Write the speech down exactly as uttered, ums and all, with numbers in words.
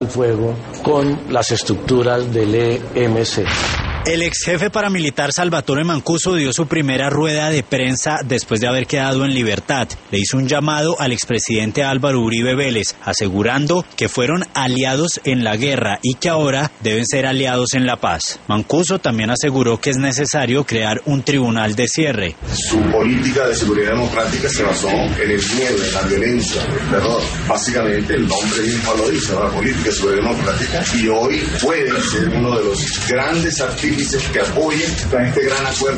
fuego con las estructuras del E M C. El ex jefe paramilitar Salvatore Mancuso dio su primera rueda de prensa después de haber quedado en libertad. Le hizo un llamado al expresidente Álvaro Uribe Vélez, asegurando que fueron aliados en la guerra y que ahora deben ser aliados en la paz. Mancuso también aseguró que es necesario crear un tribunal de cierre. Su política de seguridad democrática se basó en el miedo, en la violencia, en el terror. Básicamente el nombre mismo lo dice, la política de seguridad democrática, y hoy puede ser uno de los grandes artífices que apoyen a este gran acuerdo.